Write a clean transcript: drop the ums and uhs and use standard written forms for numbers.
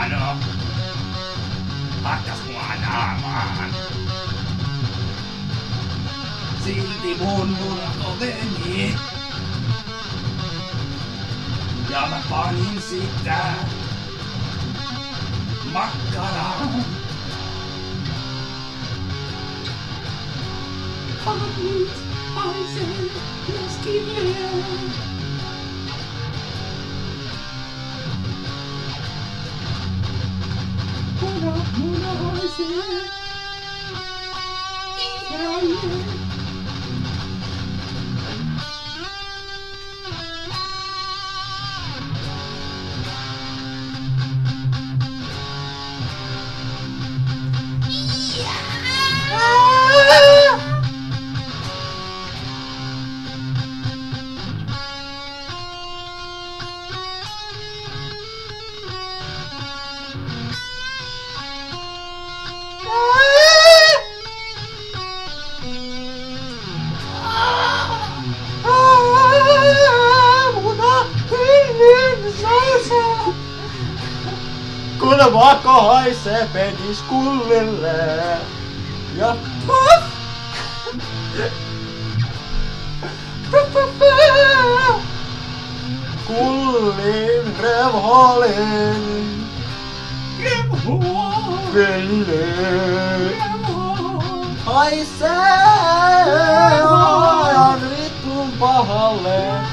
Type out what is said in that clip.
huono. Hakkas mua naamaan. Silti mun murto meni. Ja mä panin sitä makkaraan. Panis haisee leskiveen. Muna haisee jälleen. Kun vako haisee peniskullille ja puff! Kullin revholin haisee ajan vitun pahalle.